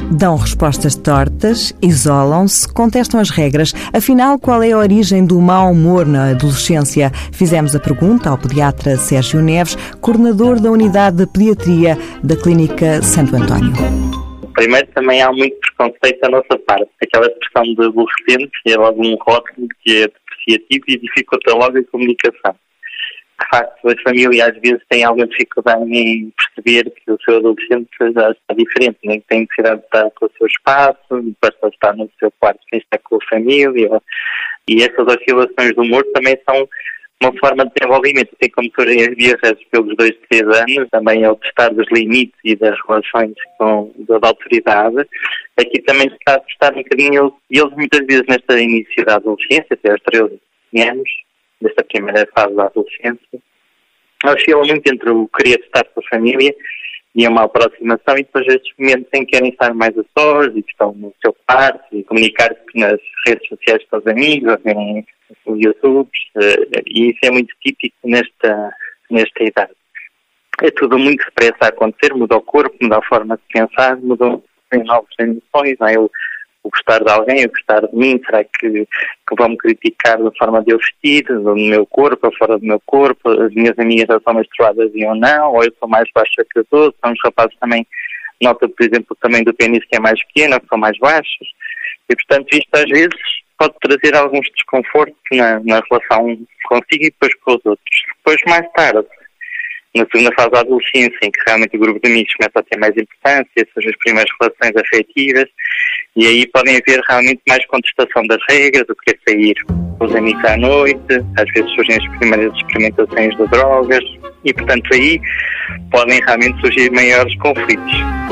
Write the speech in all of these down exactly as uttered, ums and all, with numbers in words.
Dão respostas tortas, isolam-se, contestam as regras. Afinal, qual é a origem do mau humor na adolescência? Fizemos a pergunta ao pediatra Sérgio Neves, coordenador da Unidade de Pediatria da Clínica Santo António. Primeiro, também há muito preconceito da nossa parte. Aquela expressão de adolescente é logo um rótulo que é depreciativo e dificulta logo a comunicação. De facto, a família às vezes tem alguma dificuldade em perceber que o seu adolescente já está diferente, né? Tem necessidade de estar com o seu espaço, basta estar no seu quarto sem estar com a família. E essas oscilações do humor também são uma forma de desenvolvimento. Assim como surgem as birras pelos dois, três anos, também é o testar dos limites e das relações com, da autoridade. Aqui também está a testar um bocadinho, e eles muitas vezes nesta início da adolescência, até aos treze anos, desta primeira fase da adolescência, oscilam muito entre o querer estar com a família e uma aproximação, e depois estes momentos em que querem estar mais a sós e que estão no seu quarto e comunicar-se nas redes sociais com os amigos, ou verem os YouTube, e isso é muito típico nesta, nesta idade. É tudo muito depressa a acontecer, muda o corpo, muda a forma de pensar, mudam novas emoções, não é? Eu, o gostar de alguém, o gostar de mim, será que, que vão me criticar da forma de eu vestir, do meu corpo, ou fora do meu corpo, as minhas amigas já são menstruadas e ou não, ou eu sou mais baixa que os outros, são os rapazes também, nota por exemplo também do pênis que é mais pequeno, que são mais baixos, e portanto isto às vezes pode trazer alguns desconfortos na, na relação consigo e depois com os outros. Depois mais tarde, na segunda fase da adolescência, em que realmente o grupo de amigos começa a ter mais importância, são as primeiras relações afetivas, e aí podem haver realmente mais contestação das regras, o querer sair com os amigos à noite, às vezes surgem as primeiras experimentações de drogas, e portanto aí podem realmente surgir maiores conflitos.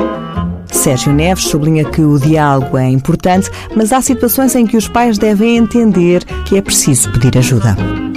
Sérgio Neves sublinha que o diálogo é importante, mas há situações em que os pais devem entender que é preciso pedir ajuda.